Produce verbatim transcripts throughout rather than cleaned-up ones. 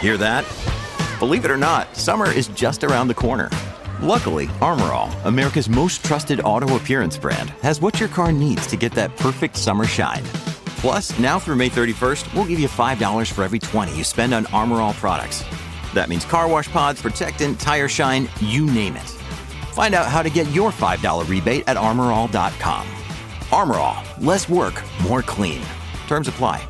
Hear that? Believe it or not, summer is just around the corner. Luckily, Armor All, America's most trusted auto appearance brand, has what your car needs to get that perfect summer shine. Plus, now through May thirty-first, we'll give you five dollars for every twenty you spend on Armor All products. That means car wash pods, protectant, tire shine, you name it. Find out how to get your five dollars rebate at armor all dot com. Armor All, less work, more clean. Terms apply.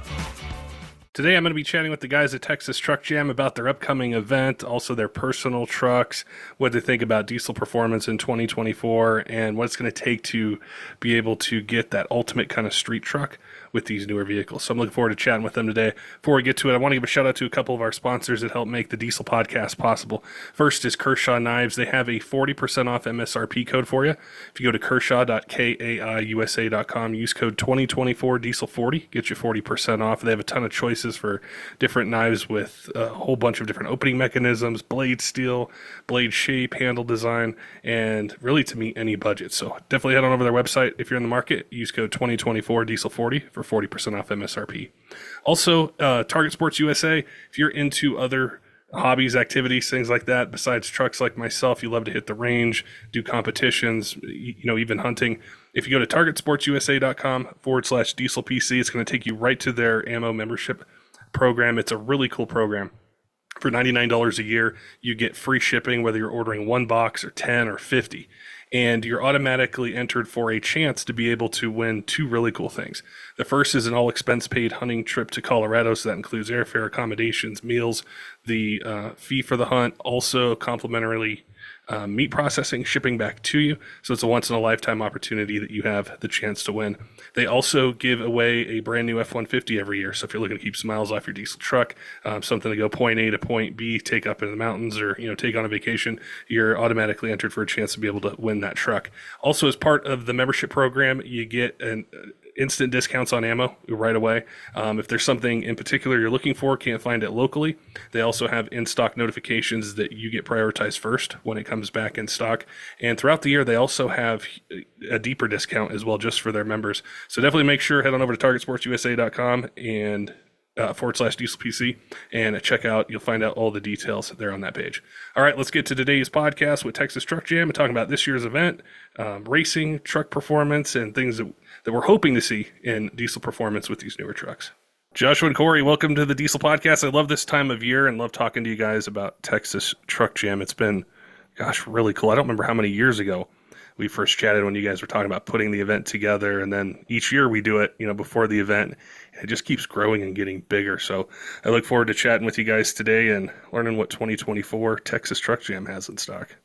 Today, I'm going to be chatting with the guys at Texas Truck Jam about their upcoming event, also their personal trucks, what they think about diesel performance in twenty twenty-four, and what it's going to take to be able to get that ultimate kind of street truck with these newer vehicles. So I'm looking forward to chatting with them today. Before we get to it, I want to give a shout out to a couple of our sponsors that help make the Diesel Podcast possible. First is Kershaw Knives. They have a forty percent off M S R P code for you. If you go to kershaw dot kaiusa dot com, use code twenty twenty-four diesel forty, get you forty percent off. They have a ton of choices for different knives with a whole bunch of different opening mechanisms, blade steel, blade shape, handle design, and really to meet any budget. So definitely head on over to their website. If you're in the market, use code twenty twenty-four diesel forty for forty percent off M S R P. Also, uh, Target Sports U S A, if you're into other hobbies, activities, things like that, besides trucks like myself, you love to hit the range, do competitions, you know, even hunting. If you go to target sports u s a dot com forward slash diesel P C, it's going to take you right to their ammo membership program. It's a really cool program. For ninety-nine dollars a year, you get free shipping, whether you're ordering one box or ten or fifty. And you're automatically entered for a chance to be able to win two really cool things. The first is an all expense paid hunting trip to Colorado. So that includes airfare, accommodations, meals, the uh, fee for the hunt, also complimentarily uh, meat processing, shipping back to you. So it's a once in a lifetime opportunity that you have the chance to win. They also give away a brand new F one fifty every year. So if you're looking to keep some miles off your diesel truck, um, something to go point A to point B, take up in the mountains, or you know take on a vacation, you're automatically entered for a chance to be able to win that truck. Also, as part of the membership program, you get an uh, instant discounts on ammo right away. Um, if there's something in particular you're looking for, can't find it locally, they also have in-stock notifications that you get prioritized first when it comes back in stock. And throughout the year, they also have a deeper discount as well, just for their members. So definitely make sure, head on over to target sports u s a dot com and Uh, forward slash diesel P C and check out, you'll find out all the details there on that page. All right, let's get to today's podcast with Texas Truck Jam and talking about this year's event, um, racing, truck performance, and things that, that we're hoping to see in diesel performance with these newer trucks. Joshua and Corey, welcome to the Diesel Podcast. I love this time of year and love talking to you guys about Texas Truck Jam. It's been, gosh, really cool. I don't remember how many years ago we first chatted when you guys were talking about putting the event together, and then each year we do it, you know, before the event, and it just keeps growing and getting bigger. So I look forward to chatting with you guys today and learning what twenty twenty-four Texas Truck Jam has in stock.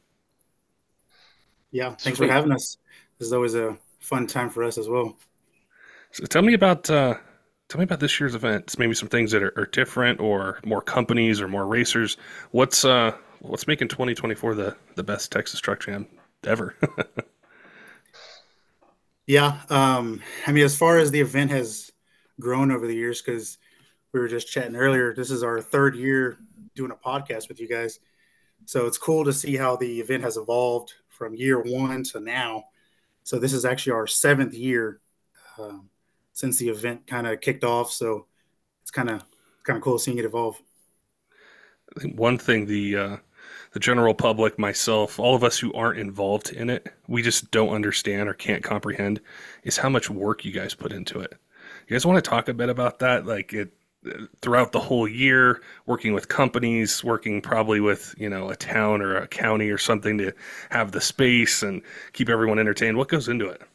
Yeah, thanks Sweet. for having us. This is always a fun time for us as well. So tell me about uh, tell me about this year's event. Maybe some things that are, are different, or more companies or more racers. What's uh, what's making twenty twenty-four the the best Texas Truck Jam ever? Yeah, um, I mean, as far as the event has grown over the years, because we were just chatting earlier, this is our third year doing a podcast with you guys. So it's cool to see how the event has evolved from year one to now. So this is actually our seventh year um, since the event kind of kicked off. So it's kind of kind of cool seeing it evolve. I think one thing the uh, the general public, myself, all of us who aren't involved in it, we just don't understand or can't comprehend is how much work you guys put into it. You guys want to talk a bit about that? Like it throughout the whole year, working with companies, working probably with, you know, a town or a county or something to have the space and keep everyone entertained. What goes into it?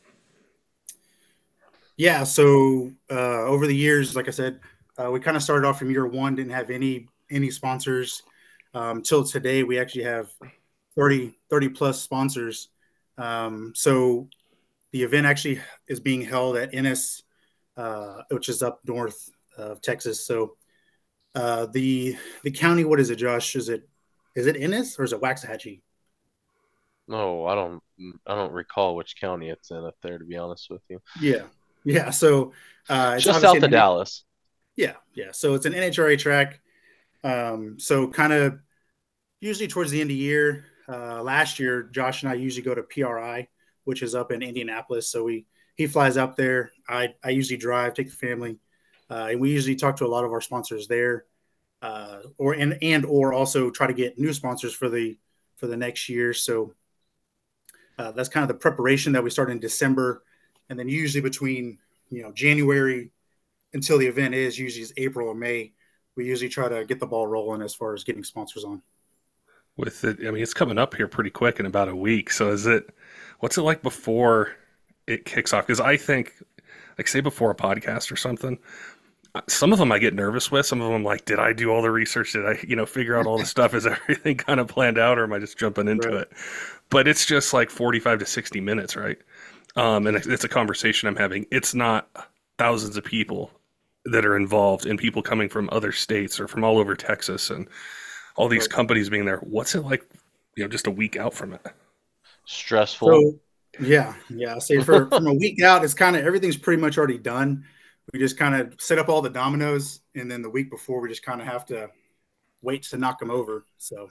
Yeah. So uh, over the years, like I said, uh, we kind of started off from year one, didn't have any, any sponsors. Um, till today, we actually have thirty, thirty plus sponsors. Um, so the event actually is being held at Ennis, uh, which is up north of Texas. So uh, the the county, what is it, Josh? Is it is it Ennis or is it Waxahachie? No, I don't. I don't recall which county it's in up there, to be honest with you. Yeah, yeah. So uh, it's just south of Dallas. Yeah, yeah. So it's an N H R A track. Um, so kind of usually towards the end of the year, uh, last year, Josh and I usually go to P R I, which is up in Indianapolis. So we, he flies up there. I, I usually drive, take the family, uh, and we usually talk to a lot of our sponsors there. uh, or and and or also try to get new sponsors for the for the next year. So uh, that's kind of the preparation that we start in December, and then usually between you know January until the event is usually is April or May. We usually try to get the ball rolling as far as getting sponsors on. With it, I mean, it's coming up here pretty quick in about a week. So is it? What's it like before it kicks off? Because I think, like, say before a podcast or something, some of them I get nervous with. Some of them I'm like, did I do all the research? Did I, you know, figure out all the stuff? Is everything kind of planned out, or am I just jumping into Right. it? But it's just like forty-five to sixty minutes, right? Um, and it's a conversation I'm having. It's not thousands of people that are involved, and people coming from other states or from all over Texas, and all these Right. companies being there. What's it like, you know, just a week out from it? Stressful. So yeah, yeah. I say for from a week out, it's kind of everything's pretty much already done. We just kind of set up all the dominoes, and then the week before, we just kind of have to wait to knock them over. So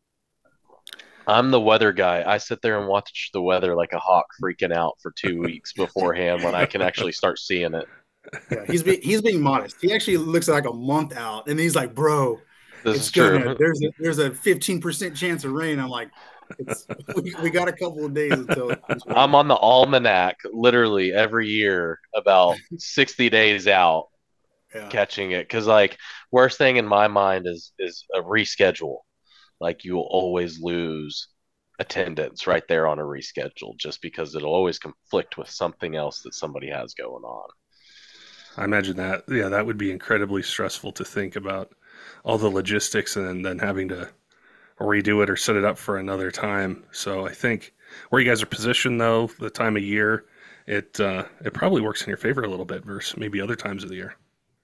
I'm the weather guy. I sit there and watch the weather like a hawk freaking out for two weeks beforehand when I can actually start seeing it. yeah, he's be, he's being modest. He actually looks like a month out, and he's like, "Bro, This it's is true. gonna there's a there's a fifteen percent chance of rain." I'm like, "It's we, we got a couple of days until it's I'm on the almanac literally every year about sixty days out yeah, catching it. Because, like, worst thing in my mind is is a reschedule. Like, you will always lose attendance right there on a reschedule just because it'll always conflict with something else that somebody has going on. I imagine that, yeah, that would be incredibly stressful to think about all the logistics and then having to redo it or set it up for another time. So I think where you guys are positioned, though, the time of year, it uh, it probably works in your favor a little bit versus maybe other times of the year.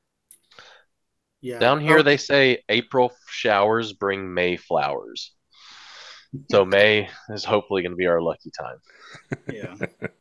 yeah. Down here, Oh, they say April showers bring May flowers. So May is hopefully going to be our lucky time. yeah.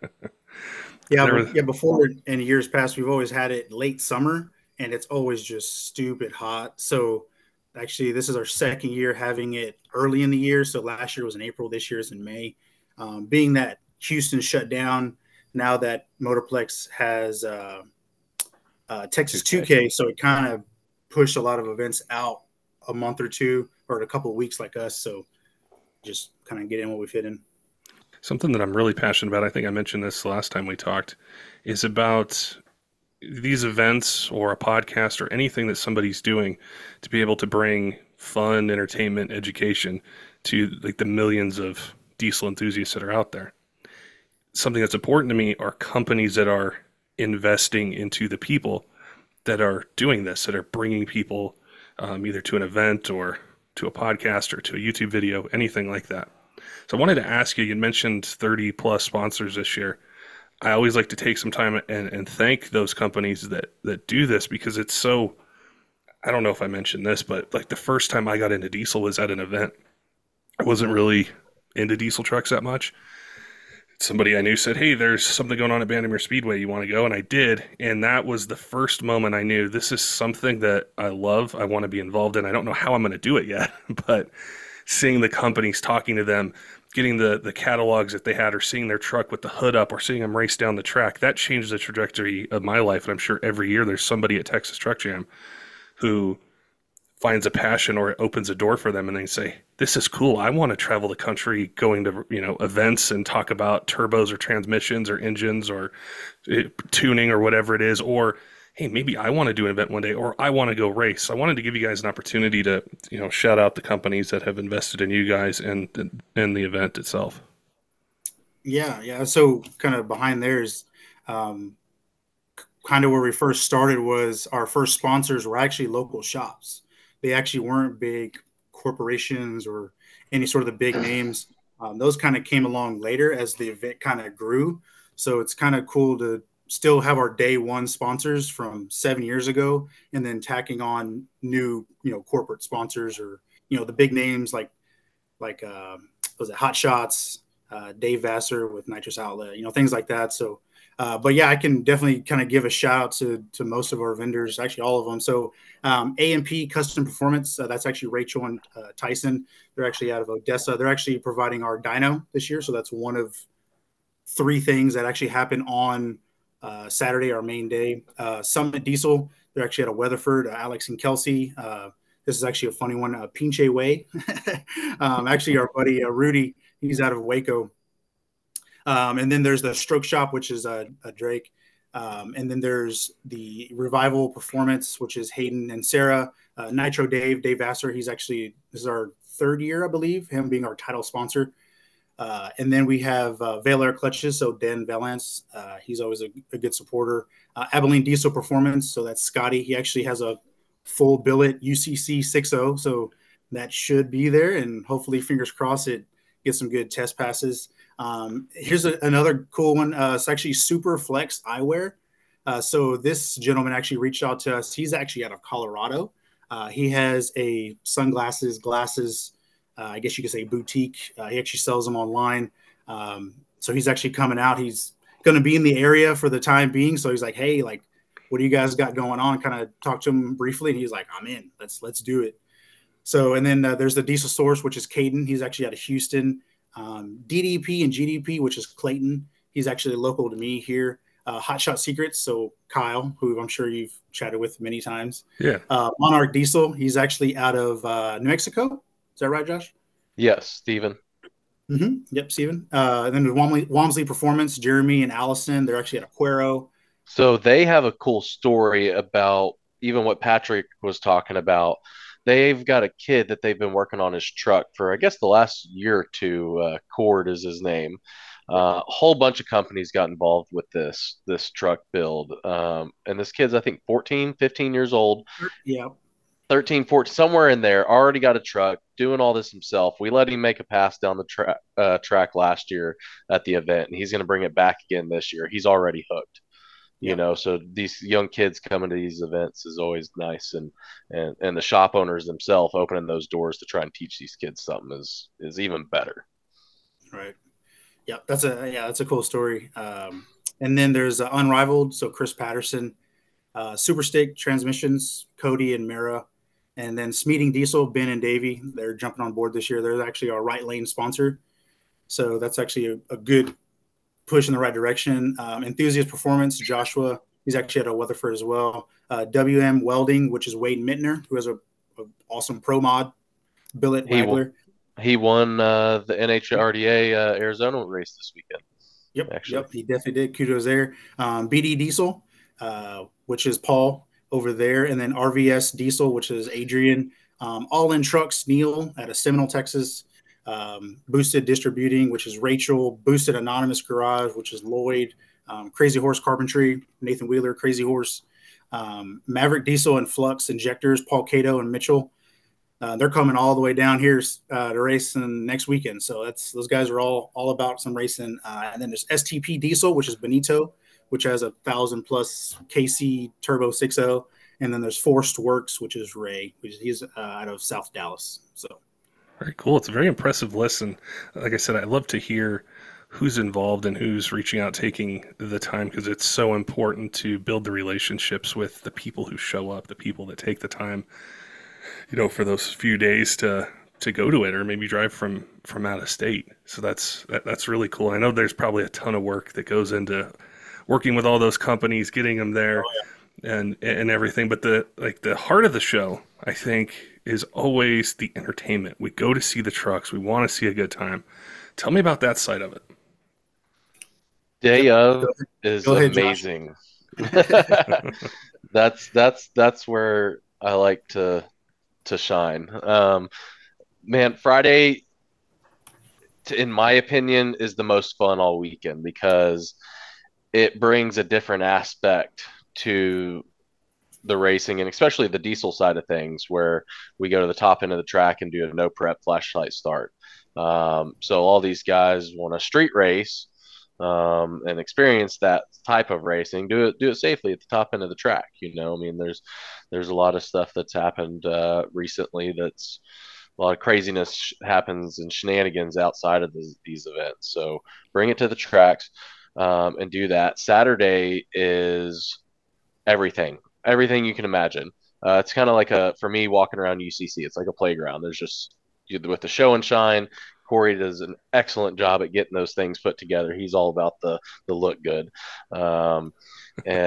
Yeah, There but, was- yeah. Before in years past, we've always had it late summer, and it's always just stupid hot. So actually, this is our second year having it early in the year. So last year was in April, this year is in May. Um, being that Houston shut down, now that Motorplex has uh, uh, Texas two K. two K, so it kind of pushed a lot of events out a month or two or a couple of weeks like us. So just kind of get in what we fit in. Something that I'm really passionate about, I think I mentioned this last time we talked, is about these events or a podcast or anything that somebody's doing to be able to bring fun, entertainment, education to like the millions of diesel enthusiasts that are out there. Something that's important to me are companies that are investing into the people that are doing this, that are bringing people um, either to an event or to a podcast or to a YouTube video, anything like that. So I wanted to ask you, you mentioned thirty plus sponsors this year. I always like to take some time and, and thank those companies that, that do this because it's so, I don't know if I mentioned this, but like the first time I got into diesel was at an event. I wasn't really into diesel trucks that much. Somebody I knew said, hey, there's something going on at Bandimere Speedway. You want to go? And I did. And that was the first moment I knew this is something that I love. I want to be involved in. I don't know how I'm going to do it yet, but seeing the companies, talking to them, getting the, the catalogs that they had, or seeing their truck with the hood up, or seeing them race down the track, that changed the trajectory of my life. And I'm sure every year there's somebody at Texas Truck Jam who finds a passion or it opens a door for them and they say, this is cool. I want to travel the country going to, you know, events and talk about turbos or transmissions or engines or uh, tuning or whatever it is. Or, hey, maybe I want to do an event one day, or I want to go race. I wanted to give you guys an opportunity to, you know, shout out the companies that have invested in you guys and in the event itself. Yeah, yeah. So kind of behind theirs, um, kind of where we first started was our first sponsors were actually local shops. They actually weren't big corporations or any sort of the big names. Um, those kind of came along later as the event kind of grew. So it's kind of cool to still have our day one sponsors from seven years ago, and then tacking on new, you know, corporate sponsors or, you know, the big names like, like, uh, was it Hot Shots, uh, Dave Vassar with Nitrous Outlet, you know, things like that. So, uh, but yeah, I can definitely kind of give a shout out to, to most of our vendors, actually all of them. So um, A M P Custom Performance, uh, that's actually Rachel and uh, Tyson. They're actually out of Odessa. They're actually providing our dyno this year. So that's one of three things that actually happen on uh, Saturday, our main day. Uh, Summit Diesel, they're actually out of Weatherford, uh, Alex and Kelsey. Uh, This is actually a funny one. Uh, Pinche Way. um, actually, our buddy uh, Rudy, he's out of Waco. Um, and then there's the Stroke Shop, which is a, a Drake. Um, and then there's the Revival Performance, which is Hayden and Sarah. Uh, Nitro Dave, Dave Vassar. He's actually, this is our third year, I believe, him being our title sponsor. Uh, and then we have uh, Vail Air Clutches, so Dan Valance. Uh, he's always a, a good supporter. Uh, Abilene Diesel Performance, so that's Scotty. He actually has a full billet U C C six oh, so that should be there. And hopefully, fingers crossed, it gets some good test passes. Um, here's a, another cool one. Uh, it's actually Super Flex Eyewear. Uh, so this gentleman actually reached out to us. He's actually out of Colorado. Uh, he has a sunglasses, glasses, uh, I guess you could say boutique. Uh, he actually sells them online. Um, so he's actually coming out. He's going to be in the area for the time being. So he's like, hey, like, what do you guys got going on? Kind of talked to him briefly, and he's like, I'm in. Let's let's do it. So, and then uh, there's the Diesel Source, which is Caden. He's actually out of Houston. Um, D D P and G D P, which is Clayton. He's actually local to me here. Uh, Hotshot Secrets, so Kyle, who I'm sure you've chatted with many times. Yeah. Uh, Monarch Diesel, he's actually out of uh, New Mexico. Is that right, Josh? Yes, Steven. Mm-hmm. Yep, Steven. Uh, and then the Walmsley, Walmsley Performance, Jeremy and Allison, they're actually at Aquero. So they have a cool story about even what Patrick was talking about. They've got a kid that they've been working on his truck for, I guess, the last year or two. Uh, Cord is his name. Uh, a whole bunch of companies got involved with this this truck build. Um, and this kid's, I think, fourteen, fifteen years old. Yeah. thirteen, fourteen, somewhere in there, already got a truck, doing all this himself. We let him make a pass down the tra- uh, track last year at the event, and he's going to bring it back again this year. He's already hooked. You Yeah. know, so these young kids coming to these events is always nice, and and and the shop owners themselves opening those doors to try and teach these kids something is is even better. Right. Yeah, that's a yeah, that's a cool story. Um, and then there's uh, Unrivaled, so Chris Patterson, uh, Super Stick Transmissions, Cody and Mara, and then Smeeting Diesel, Ben and Davey. They're jumping on board this year. They're actually our right lane sponsor, so that's actually a, a good push in the right direction. Um, Enthusiast Performance, Joshua, he's actually at a Weatherford as well. Uh, W M Welding, which is Wade Mittner, who has a, a awesome pro mod billet He waggler. he won uh, the N H R D A uh, Arizona race this weekend. Yep, actually. Yep, he definitely did. Kudos there. Um, B D Diesel, uh, which is Paul over there, and then R V S Diesel, which is Adrian. Um, All In Trucks, Neil out of Seminole, Texas. Um, Boosted Distributing, which is Rachel. Boosted Anonymous Garage, which is Lloyd. Um, Crazy Horse Carpentry, Nathan Wheeler, Crazy Horse. Um, Maverick Diesel and Flux Injectors, Paul Cato and Mitchell. Uh, they're coming all the way down here uh, to race next weekend. So that's those guys are all all about some racing. Uh, and then there's S T P Diesel, which is Benito, which has a thousand plus K C Turbo six oh. And then there's Forced Works, which is Ray, which is, he's uh, out of South Dallas. So very cool. It's a very impressive list. And like I said, I love to hear who's involved and who's reaching out, taking the time, because it's so important to build the relationships with the people who show up, the people that take the time, you know, for those few days to to go to it, or maybe drive from from out of state. So that's that, that's really cool. I know there's probably a ton of work that goes into working with all those companies, getting them there, oh, yeah. and and everything. But the like the heart of the show, I think, is always the entertainment. We go to see the trucks. We want to see a good time. Tell me about that side of it. Day of is go ahead, amazing. that's that's that's where I like to to shine. Um, man, Friday, in my opinion, is the most fun all weekend because it brings a different aspect to the racing, and especially the diesel side of things, where we go to the top end of the track and do a no prep flashlight start. Um, so all these guys want a street race um, and experience that type of racing. Do it, do it safely at the top end of the track. You know, I mean, there's there's a lot of stuff that's happened uh, recently. That's a lot of craziness sh- happens and shenanigans outside of the, these events. So bring it to the tracks um, and do that. Saturday is everything, everything you can imagine. Uh, it's kind of like a, for me, walking around U C C, it's like a playground. There's just, with the show and shine, Corey does an excellent job at getting those things put together. He's all about the the look good. Um, and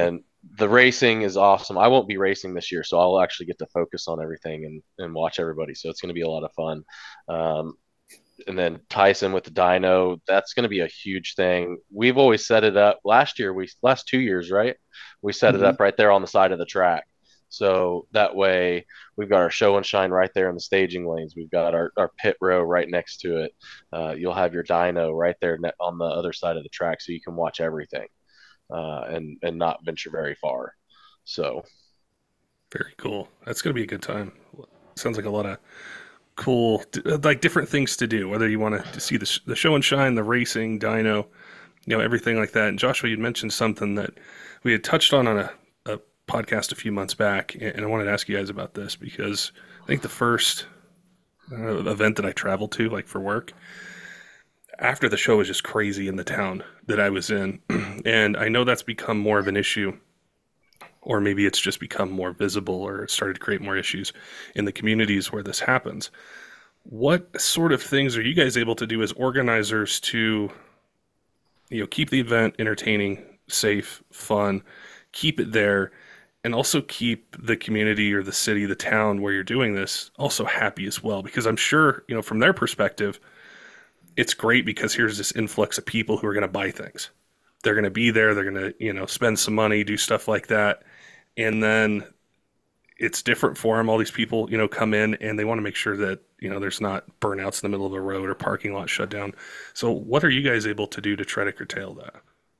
the racing is awesome. I won't be racing this year, so I'll actually get to focus on everything and, and watch everybody. So it's going to be a lot of fun. Um, and then Tyson with the dyno, that's going to be a huge thing. We've always set it up last year. We last two years, right? We set mm-hmm. it up right there on the side of the track. So that way we've got our show and shine right there in the staging lanes. We've got our, our pit row right next to it. Uh, you'll have your dyno right there on the other side of the track, so you can watch everything. Uh, and and not venture very far. So very cool. That's going to be a good time. Sounds like a lot of cool, like different things to do, whether you want to see the, the show and shine, the racing, dyno, you know, everything like that. And Joshua, you'd mentioned something that we had touched on on a, a podcast a few months back, and I wanted to ask you guys about this because I think the first uh, event that I traveled to, like for work, after the show was just crazy in the town that I was in. And I know that's become more of an issue, or maybe it's just become more visible, or it started to create more issues in the communities where this happens. What sort of things are you guys able to do as organizers to, you know, keep the event entertaining, safe, fun, keep it there, and also keep the community or the city, the town where you're doing this also happy as well? Because I'm sure, you know, from their perspective, it's great because here's this influx of people who are going to buy things. They're going to be there. They're going to, you know, spend some money, do stuff like that. And then it's different for them. All these people, you know, come in and they want to make sure that, you know, there's not burnouts in the middle of a road or parking lot shut down. So what are you guys able to do to try to curtail that?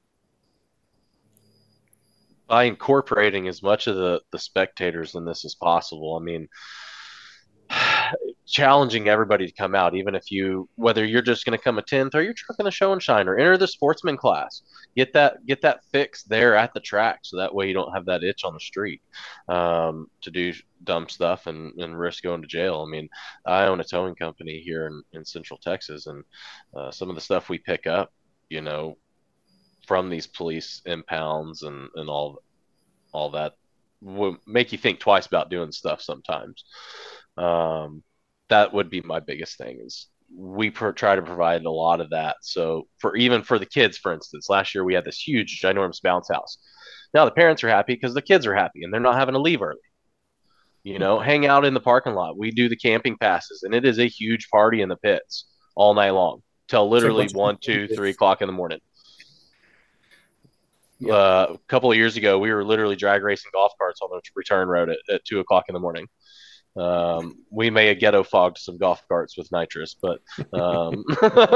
By incorporating as much of the, the spectators in this as possible. I mean, challenging everybody to come out, even if you, whether you're just going to come attend, throw your truck in the show and shine or enter the sportsman class, get that, get that fix there at the track. So that way you don't have that itch on the street, um, to do dumb stuff and, and risk going to jail. I mean, I own a towing company here in, in Central Texas, and uh, some of the stuff we pick up, you know, from these police impounds and, and all, all that will make you think twice about doing stuff sometimes. Um, that would be my biggest thing is we pro- try to provide a lot of that. So for, even for the kids, for instance, last year we had this huge, ginormous bounce house. Now the parents are happy because the kids are happy and they're not having to leave early, you know, hang out in the parking lot. We do the camping passes, and it is a huge party in the pits all night long till literally one, two, three o'clock in the morning. Yeah. Uh, a couple of years ago, we were literally drag racing golf carts on the return road at, at two o'clock in the morning. Um, we may have ghetto fogged some golf carts with nitrous, but, um,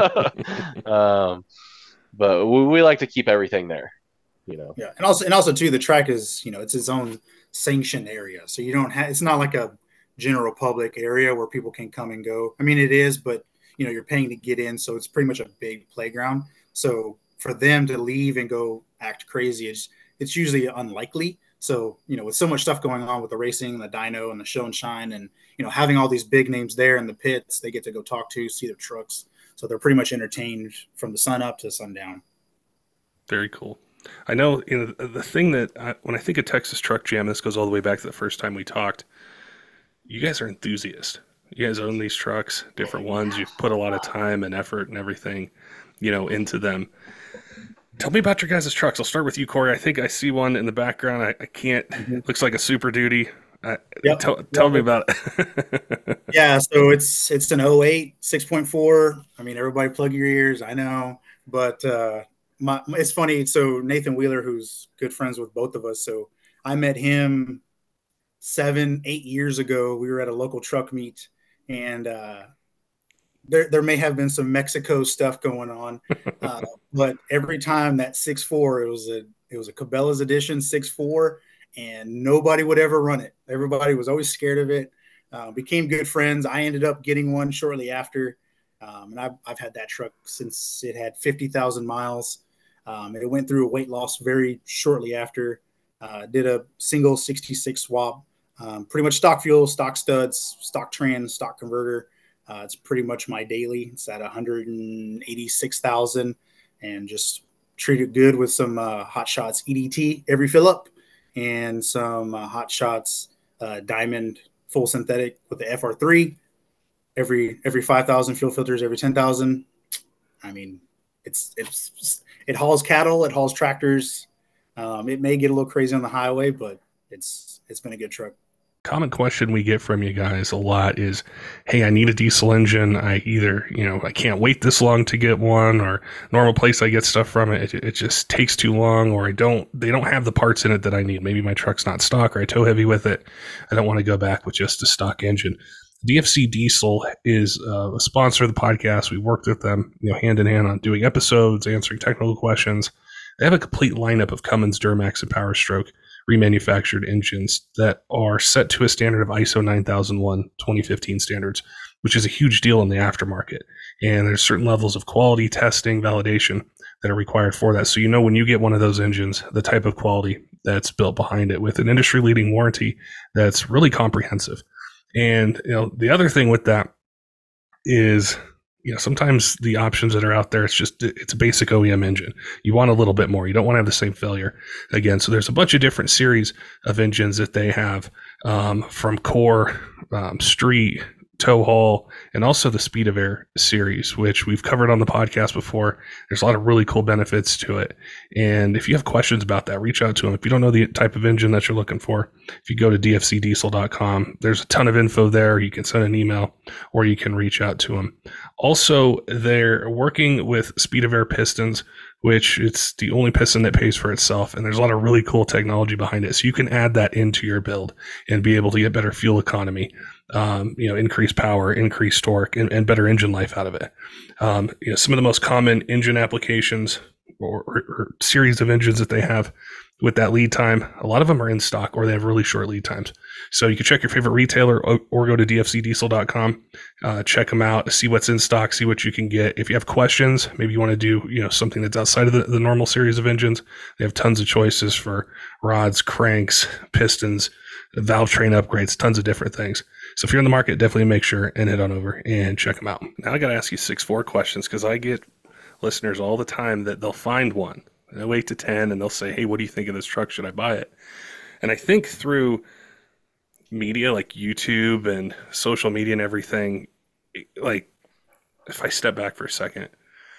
um, but we, we like to keep everything there, you know? Yeah. And also, and also too, the track is, you know, it's its own sanctioned area. So you don't have, it's not like a general public area where people can come and go. I mean, it is, but you know, you're paying to get in. So it's pretty much a big playground. So for them to leave and go act crazy, it's, it's usually unlikely. So, you know, with so much stuff going on with the racing, the dyno, and the show and shine, and, you know, having all these big names there in the pits, they get to go talk to, see their trucks. So they're pretty much entertained from the sun up to sundown. Very cool. I know, you know, the thing that I, when I think of Texas Truck Jam, this goes all the way back to the first time we talked. You guys are enthusiasts. You guys own these trucks, different ones. You've put a lot of time and effort and everything, you know, into them. Tell me about your guys' trucks. I'll start with you, Corey. I think I see one in the background. I, I can't. Mm-hmm. Looks like a Super Duty. Uh, yep. Tell, tell yep. me about it. Yeah, so it's it's an oh eight six point four. I mean, everybody plug your ears. I know, but uh, my, it's funny. So Nathan Wheeler, who's good friends with both of us, so I met him seven, eight years ago. We were at a local truck meet, and uh, There, there may have been some Mexico stuff going on, uh, but every time that six four, it was a it was a Cabela's edition six four, and nobody would ever run it. Everybody was always scared of it. Uh, became good friends. I ended up getting one shortly after, um, and I've I've had that truck since it had fifty thousand miles. Um, it went through a weight loss very shortly after. Uh, did a single sixty-six swap, um, pretty much stock fuel, stock studs, stock trans, stock converter. Uh, it's pretty much my daily. It's at one hundred eighty-six thousand, and just treat it good with some uh, Hot Shots E D T every fill up, and some uh, Hot Shots uh, Diamond full synthetic with the F R three every every five thousand, fuel filters every ten thousand. I mean, it's it's it hauls cattle, it hauls tractors. Um, it may get a little crazy on the highway, but it's it's been a good truck. Common question we get from you guys a lot is, hey, I need a diesel engine. I either, you know, I can't wait this long to get one, or normal place I get stuff from it, it, it just takes too long, or I don't, they don't have the parts in it that I need. Maybe my truck's not stock, or I tow heavy with it. I don't want to go back with just a stock engine. D F C Diesel is uh, a sponsor of the podcast. We worked with them, you know, hand in hand on doing episodes, answering technical questions. They have a complete lineup of Cummins, Duramax, and Power Stroke remanufactured engines that are set to a standard of I S O nine thousand one twenty fifteen standards, which is a huge deal in the aftermarket. And there's certain levels of quality testing, validation that are required for that. So you know when you get one of those engines, the type of quality that's built behind it with an industry-leading warranty that's really comprehensive. And you know the other thing with that is, you know, sometimes the options that are out there, it's just, it's a basic O E M engine. You want a little bit more. You don't want to have the same failure again. So there's a bunch of different series of engines that they have, um, from Core, um, Street, Tow Haul, and also the Speed of Air series, which we've covered on the podcast before. There's a lot of really cool benefits to it. And if you have questions about that, reach out to them. If you don't know the type of engine that you're looking for, if you go to d f c diesel dot com, there's a ton of info there. You can send an email or you can reach out to them. Also, they're working with Speed of Air pistons, which it's the only piston that pays for itself. And there's a lot of really cool technology behind it. So you can add that into your build and be able to get better fuel economy, um, you know, increase power, increase torque, and, and better engine life out of it. Um, you know, some of the most common engine applications or, or, or series of engines that they have with that lead time, a lot of them are in stock or they have really short lead times. So you can check your favorite retailer or, or go to d f c diesel dot com, uh, check them out, see what's in stock, see what you can get. If you have questions, maybe you want to do, you know, something that's outside of the, the normal series of engines, they have tons of choices for rods, cranks, pistons, valve train upgrades, tons of different things. So if you're in the market, definitely make sure and head on over and check them out. Now I got to ask you six four questions because I get listeners all the time that they'll find one. They'll eight to ten and they'll say, hey, what do you think of this truck? Should I buy it? And I think through media like YouTube and social media and everything, like if I step back for a second,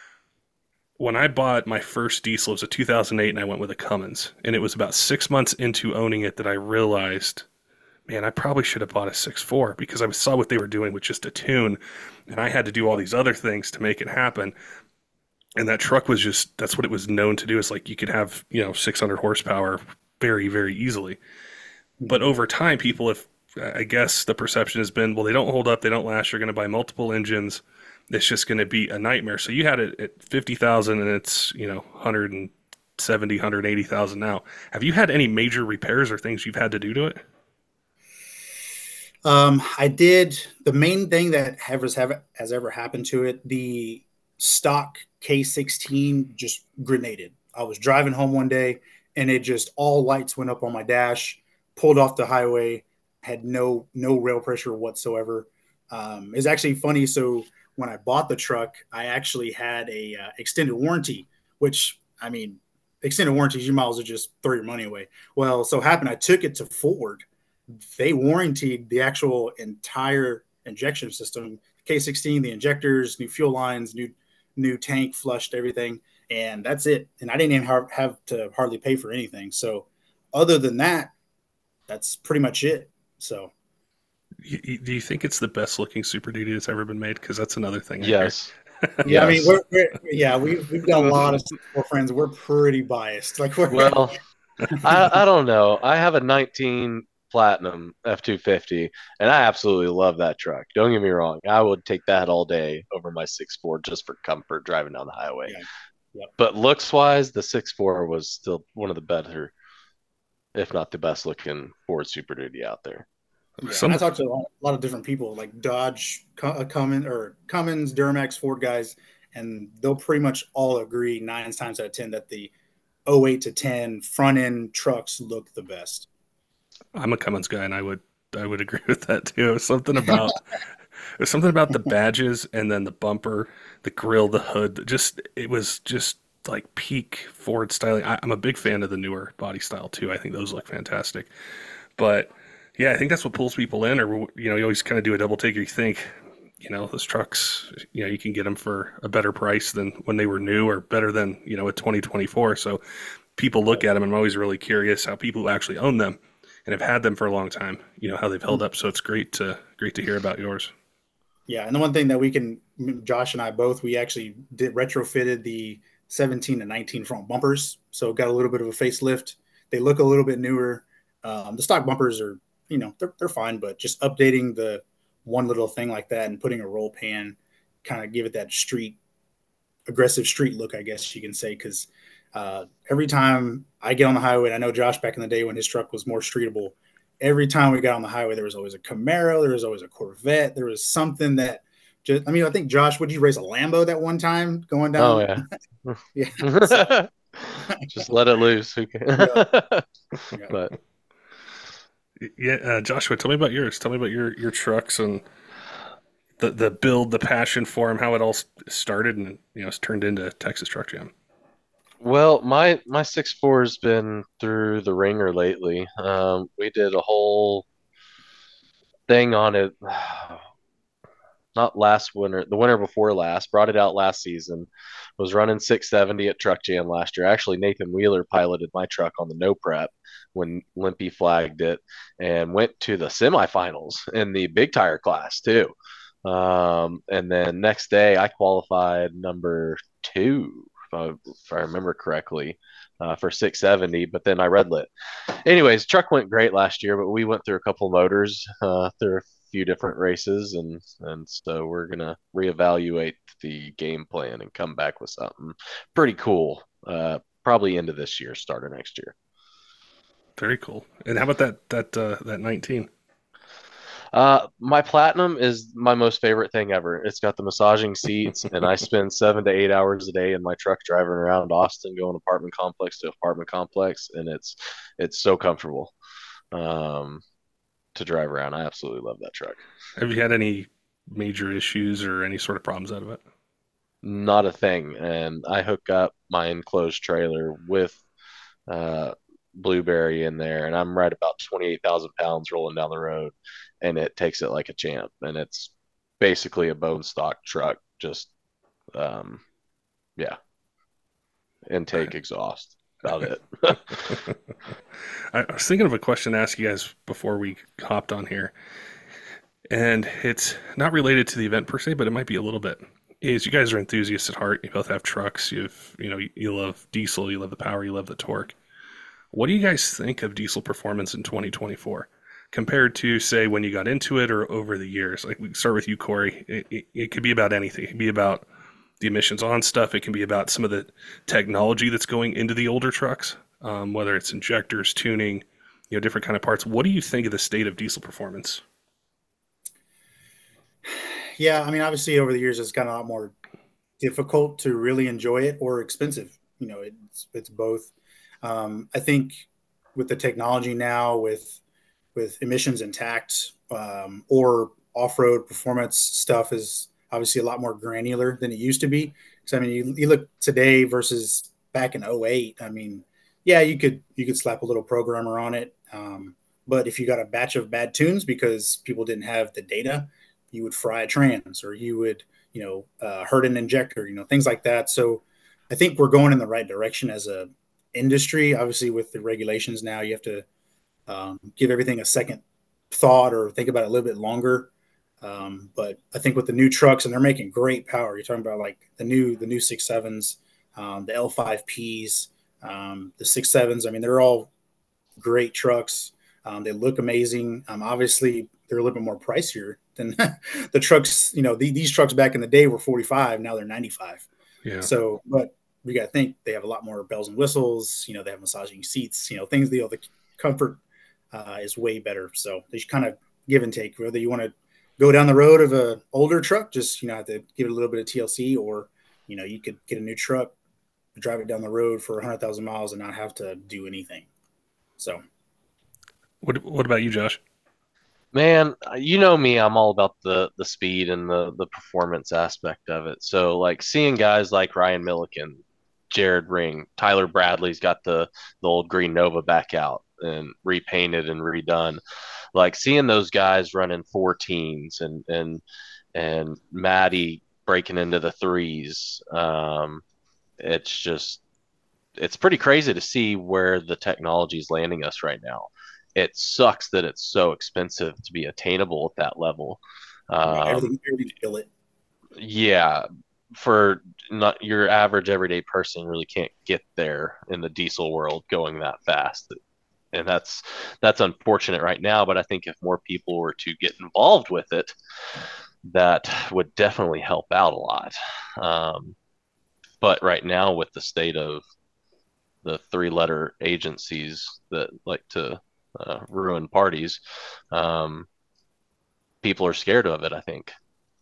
when I bought my first diesel, it was a two thousand eight and I went with a Cummins. And it was about six months into owning it that I realized, man, I probably should have bought a six four because I saw what they were doing with just a tune. And I had to do all these other things to make it happen. And that truck was just, that's what it was known to do. It's like you could have, you know, six hundred horsepower very, very easily. But over time, people have, I guess the perception has been, well, they don't hold up, they don't last, you're going to buy multiple engines. It's just going to be a nightmare. So you had it at fifty thousand and it's, you know, one seventy, one eighty thousand now. Have you had any major repairs or things you've had to do to it? Um, I did. The main thing that has, have, has ever happened to it, the stock K sixteen just grenaded. I was driving home one day and it just, all lights went up on my dash, pulled off the highway, had no no rail pressure whatsoever. Um, it's actually funny. So when I bought the truck, I actually had a uh, extended warranty, which, I mean, extended warranties, you might as well just throw your money away. Well, so happened I took it to Ford. They warranted the actual entire injection system, K sixteen, the injectors, new fuel lines, new new tank, flushed everything, and that's it. And I didn't even have, have to hardly pay for anything. So other than that, that's pretty much it. So do you think it's the best looking Super Duty that's ever been made? Because that's another thing. Yes. Yeah, yes. I mean, we're, we're yeah, we've we've done a lot of stuff, friends. We're pretty biased. Like, we're well, I I don't know. I have a nineteen Platinum F two fifty, and I absolutely love that truck. Don't get me wrong. I would take that all day over my six four just for comfort driving down the highway. Yeah. Yep. But looks wise, the six four was still one of the better, if not the best looking Ford Super Duty out there. Yeah, Some... I talked to a lot, a lot of different people, like Dodge, Cummins, or Cummins, Duramax, Ford guys, and they'll pretty much all agree nine times out of ten that the oh eight to ten front end trucks look the best. I'm a Cummins guy, and I would I would agree with that too. It was something about it was something about the badges and then the bumper, the grill, the hood. Just it was just like peak Ford styling. I, I'm a big fan of the newer body style too. I think those look fantastic. But yeah, I think that's what pulls people in. Or you know, you always kind of do a double take. You think, you know, those trucks, you know, you can get them for a better price than when they were new, or better than, you know, a twenty twenty-four. So people look at them, and I'm always really curious how people who actually own them and have had them for a long time, you know, how they've held up. So it's great to great to hear about yours. Yeah, and the one thing that we can, Josh and I both, we actually did retrofitted the seventeen and nineteen front bumpers, so got a little bit of a facelift. They look a little bit newer. Um, the stock bumpers are, you know, they're they're fine, but just updating the one little thing like that and putting a roll pan, kind of give it that street, aggressive street look, I guess you can say, because uh, every time I get on the highway, and I know Josh back in the day when his truck was more streetable, every time we got on the highway, there was always a Camaro, there was always a Corvette, there was something that just, I mean, I think Josh, would you race a Lambo that one time going down? Oh yeah. yeah. So, just let it loose. Who can? yeah. Yeah. But Yeah, uh, Joshua, tell me about yours. Tell me about your your trucks and the the build, the passion for them, how it all started, and you know, it's turned into Texas Truck Jam. well, my my six four has been through the ringer lately. Um, we did a whole thing on it. Not last winter, the winter before last. Brought it out last season. Was running six seventy at Truck Jam last year. Actually, Nathan Wheeler piloted my truck on the no prep when Limpy flagged it, and went to the semifinals in the big tire class too. Um, and then next day, I qualified number two, if I, if I remember correctly, uh, for six seventy. But then I red lit. Anyways, truck went great last year, but we went through a couple motors uh, through a few different races, and and so we're gonna reevaluate the game plan and come back with something pretty cool. Uh, probably into this year, start of next year. Very cool. And how about that that uh, that nineteen? Uh, my Platinum is my most favorite thing ever. It's got the massaging seats, and I spend seven to eight hours a day in my truck driving around Austin, going apartment complex to apartment complex, and it's it's so comfortable um, to drive around. I absolutely love that truck. Have you had any major issues or any sort of problems out of it? Not a thing. And I hook up my enclosed trailer with uh, Blueberry in there, and I'm right about twenty-eight thousand pounds rolling down the road, and it takes it like a champ. And it's basically a bone stock truck, just, um, yeah, intake, exhaust, about it. I was thinking of a question to ask you guys before we hopped on here, and it's not related to the event per se, but it might be a little bit. Is you guys are enthusiasts at heart. You both have trucks. You've, you know, you, you love diesel. You love the power. You love the torque. What do you guys think of diesel performance in twenty twenty-four compared to, say, when you got into it or over the years? Like, we can start with you, Corey. It, it, it could be about anything. It could be about the emissions on stuff. It can be about some of the technology that's going into the older trucks, um, whether it's injectors, tuning, you know, different kind of parts. What do you think of the state of diesel performance? Yeah, I mean, obviously over the years, it's gotten a lot more difficult to really enjoy it, or expensive. You know, it's it's both. Um, I think with the technology now, with with emissions intact, um, or off-road performance stuff is obviously a lot more granular than it used to be. So I mean, you, you look today versus back in oh eight. I mean, yeah, you could you could slap a little programmer on it, um, but if you got a batch of bad tunes because people didn't have the data, you would fry a trans, or you would, you know, uh, hurt an injector, you know, things like that. So I think we're going in the right direction as a industry. Obviously, with the regulations now, you have to um, give everything a second thought or think about it a little bit longer. Um, but I think with the new trucks, and they're making great power. You're talking about like the new the new six sevens, um, the L five Ps, um, the six sevens. I mean, they're all great trucks. Um, they look amazing. Um, obviously, they're a little bit more pricier than the trucks. You know, the, these trucks back in the day were forty-five. Now they're ninety-five. Yeah. So, but we got to think they have a lot more bells and whistles. You know, they have massaging seats. You know, things. You know, the comfort uh, is way better. So they should kind of give and take. Whether you want to go down the road of a older truck, just, you know, have to give it a little bit of T L C, or, you know, you could get a new truck, drive it down the road for one hundred thousand miles and not have to do anything. So. What What about you, Josh? Man, you know me, I'm all about the the speed and the the performance aspect of it. So like seeing guys like Ryan Milliken, Jared Ring, Tyler Bradley's got the the old green Nova back out and repainted and redone. Like seeing those guys running fourteens, and and and Maddie breaking into the threes. Um, it's just it's pretty crazy to see where the technology is landing us right now. It sucks that it's so expensive to be attainable at that level. Right, Um, everything, everything's billet. yeah, for not your average everyday person really can't get there in the diesel world going that fast. And that's that's unfortunate right now, but I think if more people were to get involved with it, that would definitely help out a lot. Um, but right now, with the state of the three letter agencies that like to uh, ruin parties, um, people are scared of it, I think.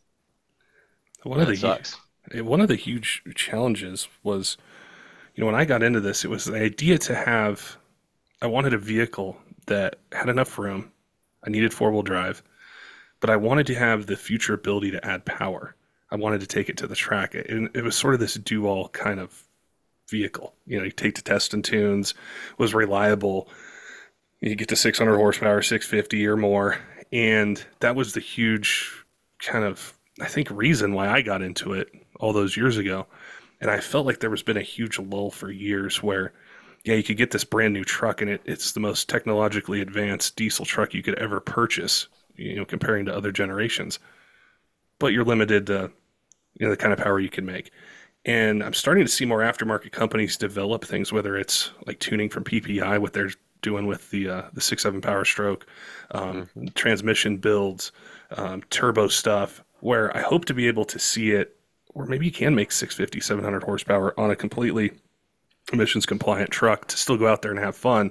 One of And it the sucks. one of the huge challenges was, you know, when I got into this, it was the idea to have. I wanted a vehicle that had enough room. I needed four wheel drive, but I wanted to have the future ability to add power. I wanted to take it to the track. And it was sort of this do-all kind of vehicle. You know, you take to test and tunes, was reliable. You get to six hundred horsepower, six fifty or more. And that was the huge kind of, I think, reason why I got into it all those years ago. And I felt like there was been a huge lull for years where, yeah, you could get this brand new truck and it, it's the most technologically advanced diesel truck you could ever purchase, you know, comparing to other generations. But you're limited to, you know, the kind of power you can make. And I'm starting to see more aftermarket companies develop things, whether it's like tuning from P P I, what they're doing with the uh, the six seven Power Stroke, um, Mm-hmm. transmission builds, um, turbo stuff, where I hope to be able to see it, or maybe you can make six fifty, seven hundred horsepower on a completely emissions compliant truck to still go out there and have fun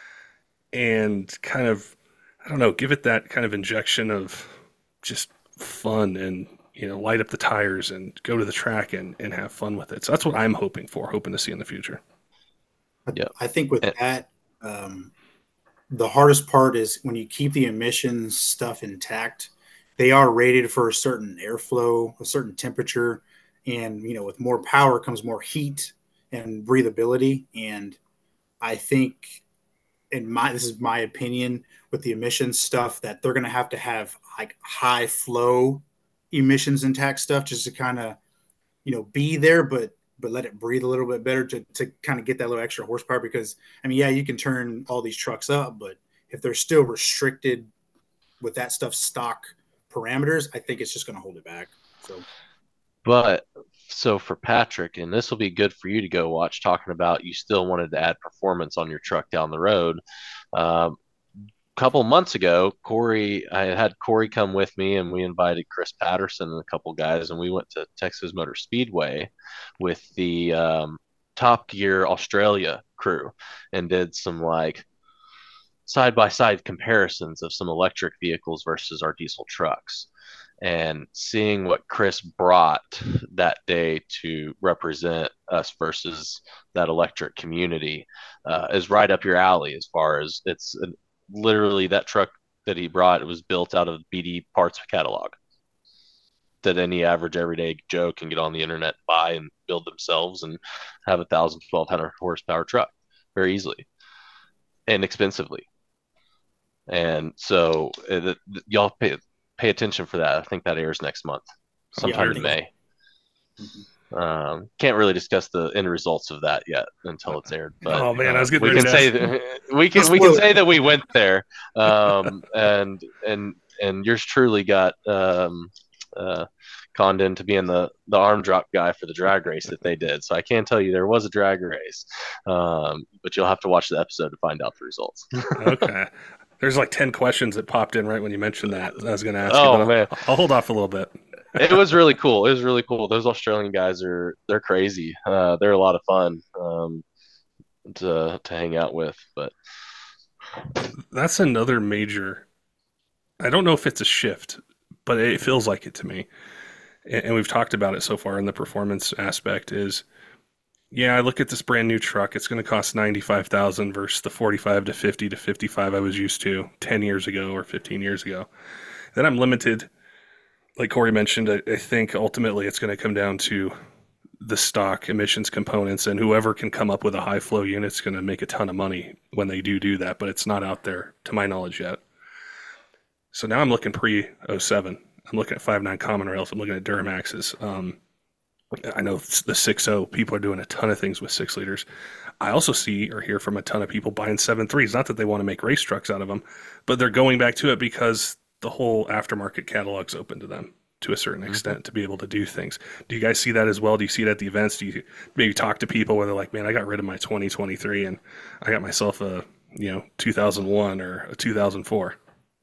and kind of, I don't know, give it that kind of injection of just fun and, you know, light up the tires and go to the track and, and have fun with it. So that's what I'm hoping for, hoping to see in the future. Yeah. I think with And, that, um, the hardest part is when you keep the emissions stuff intact. They are rated for a certain airflow, a certain temperature, and you know, with more power comes more heat and breathability. And I think, in my this is my opinion, with the emissions stuff, that they're going to have to have like high flow emissions intact stuff just to kind of you know be there, but but let it breathe a little bit better to to kind of get that little extra horsepower. Because I mean, yeah, you can turn all these trucks up, but if they're still restricted with that stuff stock parameters, I think it's just going to hold it back. So but so for Patrick, and this will be good for you to go watch, talking about you still wanted to add performance on your truck down the road. Um, couple months ago, Corey, I had Corey come with me, and we invited Chris Patterson and a couple guys, and we went to Texas Motor Speedway with the um, Top Gear Australia crew and did some like side by side comparisons of some electric vehicles versus our diesel trucks. And seeing what Chris brought that day to represent us versus that electric community uh, is right up your alley. As far as it's uh, literally that truck that he brought, it was built out of B D parts catalog that any average everyday Joe can get on the internet, buy and build themselves and have a thousand, twelve hundred horsepower truck very easily and expensively. And so uh, y'all pay pay attention for that. I think that airs next month, sometime yeah, in May. Mm-hmm. Um, can't really discuss the end results of that yet until it's aired. But oh man, uh, I was getting we ready can to say ask. that, we can we can say that we went there, um, and and and yours truly got um, uh, conned into being the the arm drop guy for the drag race that they did. So I can tell you there was a drag race, um, but you'll have to watch the episode to find out the results. Okay. There's like ten questions that popped in right when you mentioned that. I was going to ask Oh, you, but man. I'll, I'll hold off a little bit. It was really cool. It was really cool. Those Australian guys are they're crazy. Uh, they're a lot of fun um, to to hang out with. But That's another major. I don't know if it's a shift, but it feels like it to me. And, and we've talked about it so far in the performance aspect. Is yeah, I look at this brand new truck. It's going to cost ninety-five thousand dollars versus the forty-five to fifty to fifty-five I was used to ten years ago or fifteen years ago. Then I'm limited. Like Corey mentioned, I, I think ultimately it's going to come down to the stock emissions components, and whoever can come up with a high flow unit is going to make a ton of money when they do do that, but it's not out there to my knowledge yet. So now I'm looking pre oh seven. I'm looking at five nine common rails. I'm looking at Duramaxes. Um, I know the six point oh, people are doing a ton of things with six liters. I also see or hear from a ton of people buying seven threes. Not that they want to make race trucks out of them, but they're going back to it because the whole aftermarket catalog's open to them to a certain extent to be able to do things. Do you guys see that as well? Do you see it at the events? Do you maybe talk to people where they're like, man, I got rid of my twenty twenty-three and I got myself a, you know, two thousand one or a two thousand four?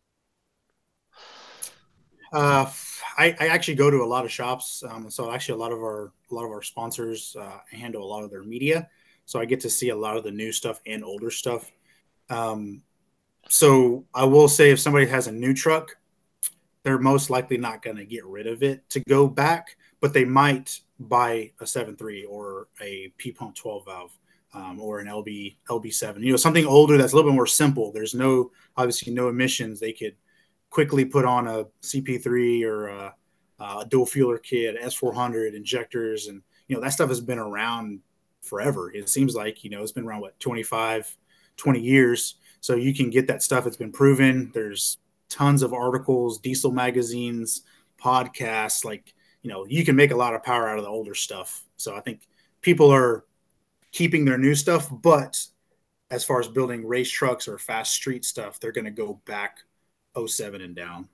Uh, I, I actually go to a lot of shops. Um, so actually a lot of our, a lot of our sponsors uh, handle a lot of their media. So I get to see a lot of the new stuff and older stuff. Um, so I will say if somebody has a new truck, they're most likely not going to get rid of it to go back, but they might buy a seven three or a P pump twelve valve um, or an L B L B seven, you know, something older that's a little bit more simple. There's no, obviously no emissions. They could quickly put on a C P three or a, a dual fueler kit, S four hundred injectors. And, you know, that stuff has been around forever. It seems like, you know, it's been around what, twenty-five, twenty years. So you can get that stuff. It's been proven. There's tons of articles, diesel magazines, podcasts. Like, you know, you can make a lot of power out of the older stuff. So I think people are keeping their new stuff, but as far as building race trucks or fast street stuff, they're going to go back oh seven and down.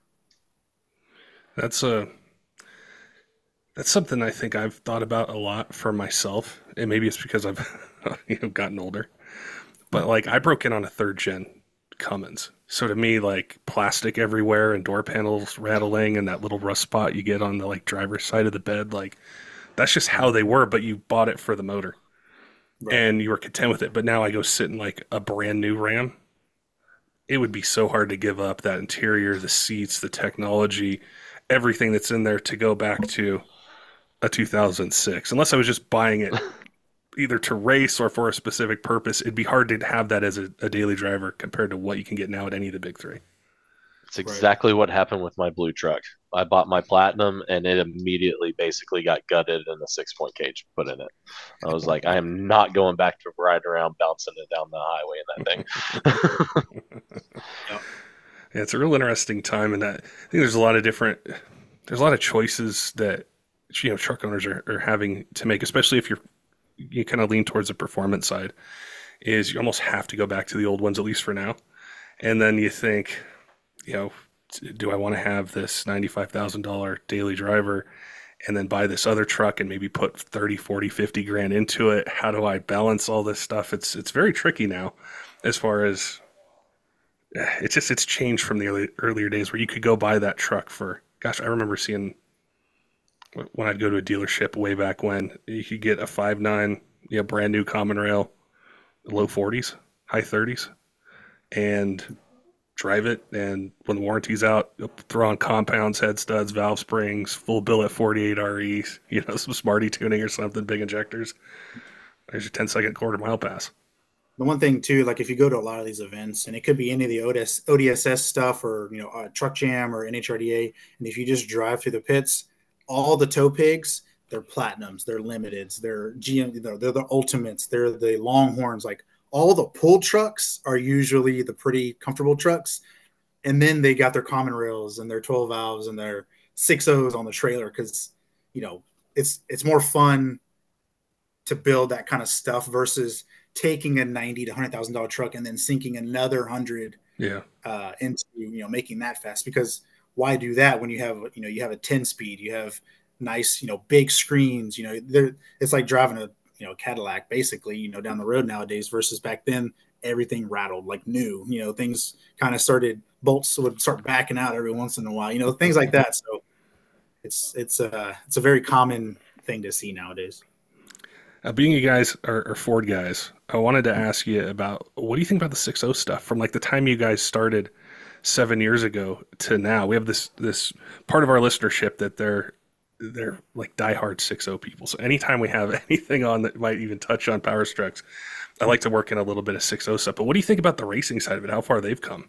That's a that's something I think I've thought about a lot for myself, and maybe it's because I've you know gotten older. But like I broke in on a third gen Cummins, so to me like plastic everywhere and door panels rattling and that little rust spot you get on the like driver's side of the bed, like that's just how they were. But you bought it for the motor, right, and you were content with it. But now I go sit in like a brand new Ram. It would be so hard to give up that interior, the seats, the technology, everything that's in there to go back to a two thousand six. Unless I was just buying it either to race or for a specific purpose, it'd be hard to have that as a, a daily driver compared to what you can get now at any of the big three. It's exactly right. What happened with my blue truck. I bought my Platinum and it immediately basically got gutted and a six point cage put in it. I was like, I am not going back to ride around bouncing it down the highway in that thing. Yep. Yeah, it's a real interesting time, and that I think there's a lot of different, there's a lot of choices that you know truck owners are, are having to make, especially if you're you kind of lean towards the performance side. Is you almost have to go back to the old ones at least for now, and then you think, you know, do I want to have this ninety-five thousand dollars daily driver and then buy this other truck and maybe put thirty, forty, fifty grand into it? How do I balance all this stuff? It's it's very tricky now as far as it's just it's changed from the early, earlier days where you could go buy that truck for, gosh, I remember seeing when I'd go to a dealership way back when you could get a five nine, you know, brand new common rail, low forties, high thirties, and drive it, and when the warranty's out, you'll throw on compounds, head studs, valve springs, full billet forty-eight R Es, you know, some Smarty tuning or something, big injectors. There's your ten second quarter mile pass. The one thing too, like if you go to a lot of these events, and it could be any of the O D S S stuff or, you know, uh, Truck Jam or N H R D A, and if you just drive through the pits, all the tow pigs, they're Platinums, they're Limiteds, they're G M, they're the Ultimates, they're the Longhorns, like all the pull trucks are usually the pretty comfortable trucks. And then they got their common rails and their twelve valves and their six O's on the trailer. Cause you know, it's, it's more fun to build that kind of stuff versus taking a ninety to hundred thousand dollar truck and then sinking another hundred yeah. uh, into, you know, making that fast. Because why do that when you have, you know, you have a ten speed, you have nice, you know, big screens, you know, there, it's like driving a, you know, Cadillac basically, you know, down the road nowadays versus back then, everything rattled like new, you know, things kind of started, bolts would start backing out every once in a while, you know, things like that. So it's, it's a, it's a very common thing to see nowadays. Uh, being you guys are, are Ford guys, I wanted to ask you about, what do you think about the six oh stuff from like the time you guys started seven years ago to now? We have this, this part of our listenership that they're, they're like diehard six oh people. So anytime we have anything on that might even touch on Power Strucks, I like to work in a little bit of six oh stuff. But what do you think about the racing side of it? How far they've come?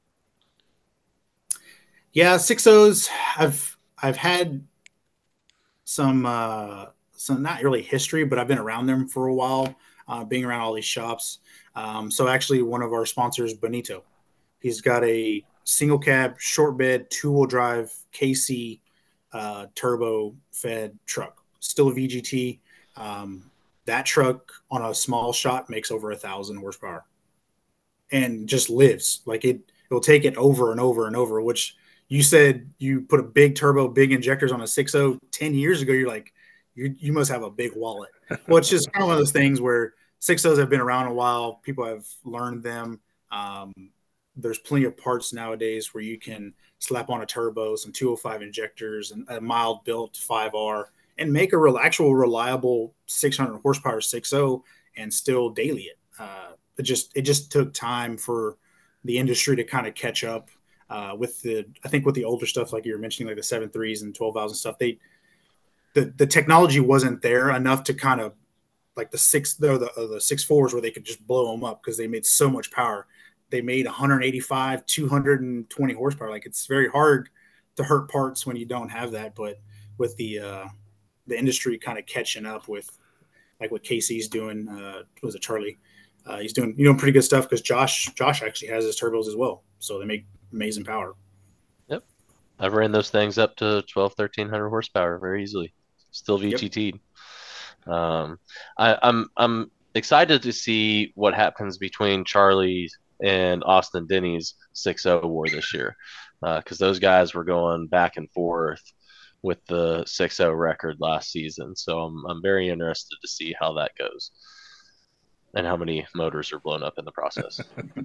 Yeah, six O's. I've I've had some uh, some not really history, but I've been around them for a while, uh, being around all these shops. Um, so actually, one of our sponsors, Bonito, he's got a single cab, short bed, two wheel drive K C uh, turbo fed truck, still a V G T. Um, that truck on a small shot makes over a thousand horsepower and just lives. Like it, it'll take it over and over and over, which you said you put a big turbo, big injectors on a six point oh ten years ago. You're like, you, you must have a big wallet. Well, it's just kind of one of those things where six point ohs have been around a while. People have learned them. Um, there's plenty of parts nowadays where you can slap on a turbo, some two oh five injectors, and a mild built five R, and make a real actual reliable six hundred horsepower six point oh and still daily it. Uh, it just it just took time for the industry to kind of catch up uh, with the I think with the older stuff like you were mentioning, like the seven threes and twelve thousand stuff. They the the technology wasn't there enough to kind of like the six the the, the six fours where they could just blow them up because they made so much power. They made one eighty-five, two hundred twenty horsepower. Like it's very hard to hurt parts when you don't have that. But with the uh, the industry kind of catching up with like what Casey's doing, uh, was it Charlie? Uh, he's doing you know pretty good stuff because Josh Josh actually has his turbos as well, so they make amazing power. Yep, I've ran those things up to twelve, thirteen hundred horsepower very easily. Still V G T'd. Yep. Um, I, I'm I'm excited to see what happens between Charlie and Austin Denny's six point oh war this year, because uh, those guys were going back and forth with the six point oh record last season. So I'm I'm very interested to see how that goes and how many motors are blown up in the process.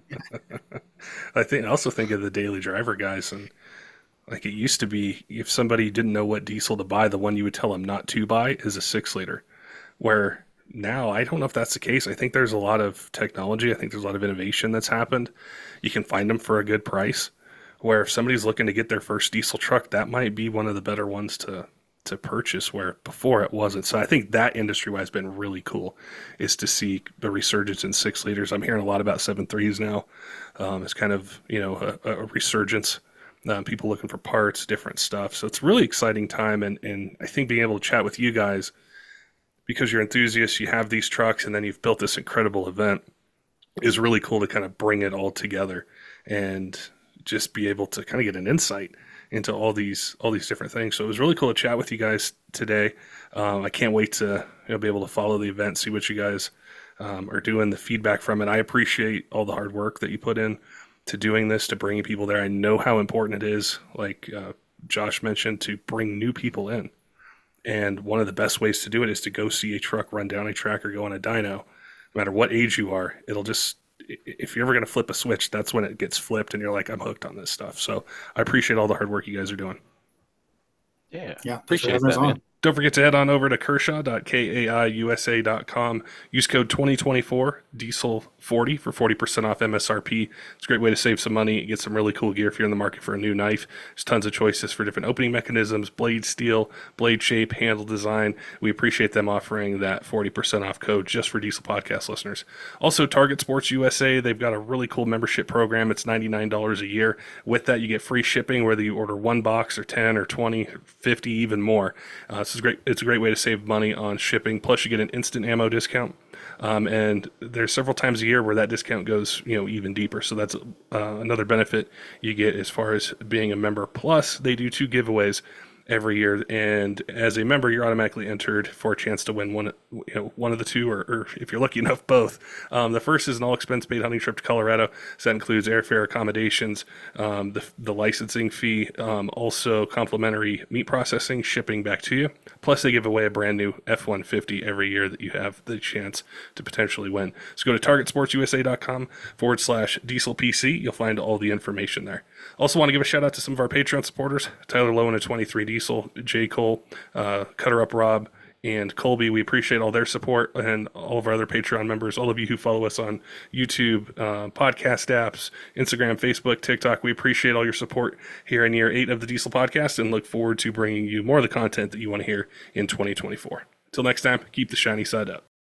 I think I also think of the daily driver guys, and like it used to be, if somebody didn't know what diesel to buy, the one you would tell them not to buy is a six liter, where now I don't know if that's the case. I think there's a lot of technology. I think there's a lot of innovation that's happened. You can find them for a good price, where if somebody's looking to get their first diesel truck, that might be one of the better ones to to purchase, where before it wasn't. So I think that industry-wise has been really cool, is to see the resurgence in six liters. I'm hearing a lot about seven threes now. Um, it's kind of, you know, a, a resurgence. Um, people looking for parts, different stuff. So it's a really exciting time. And, and I think being able to chat with you guys, because you're enthusiasts, you have these trucks, and then you've built this incredible event, is really cool to kind of bring it all together and just be able to kind of get an insight into all these all these different things. So it was really cool to chat with you guys today. Um, I can't wait to you know, be able to follow the event, see what you guys um, are doing, the feedback from it. I appreciate all the hard work that you put in to doing this, to bringing people there. I know how important it is, like uh, Josh mentioned, to bring new people in. And one of the best ways to do it is to go see a truck run down a track or go on a dyno. No matter what age you are, it'll just, if you're ever going to flip a switch, that's when it gets flipped and you're like, I'm hooked on this stuff. So I appreciate all the hard work you guys are doing. Yeah, yeah appreciate that, man. Don't forget to head on over to kershaw dot kaiusa dot com. Use code twenty twenty-four diesel forty for forty percent off M S R P. It's a great way to save some money, get some really cool gear if you're in the market for a new knife. There's tons of choices for different opening mechanisms, blade steel, blade shape, handle design. We appreciate them offering that forty percent off code just for Diesel Podcast listeners. Also, Target Sports U S A, they've got a really cool membership program. It's ninety-nine dollars a year. With that, you get free shipping, whether you order one box or ten or twenty, or fifty, even more. Uh, this is great. It's a great way to save money on shipping. Plus, you get an instant ammo discount. Um, and there's several times a year where that discount goes, you know, even deeper. So that's uh, another benefit you get as far as being a member. Plus, they do two giveaways every year, and as a member, you're automatically entered for a chance to win one, you know, one of the two, or, or if you're lucky enough, both. Um, the first is an all-expense paid hunting trip to Colorado. So that includes airfare, accommodations, um, the the licensing fee, um, also complimentary meat processing, shipping back to you. Plus, they give away a brand new F one fifty every year that you have the chance to potentially win. So go to target sports u s a dot com forward slash diesel P C. You'll find all the information there. Also want to give a shout out to some of our Patreon supporters, Tyler Lowen at twenty-three Diesel, J. Cole, uh, Cutter Up Rob, and Colby. We appreciate all their support, and all of our other Patreon members, all of you who follow us on YouTube, uh, podcast apps, Instagram, Facebook, TikTok. We appreciate all your support here in year eight of the Diesel Podcast, and look forward to bringing you more of the content that you want to hear in twenty twenty-four. Until next time, keep the shiny side up.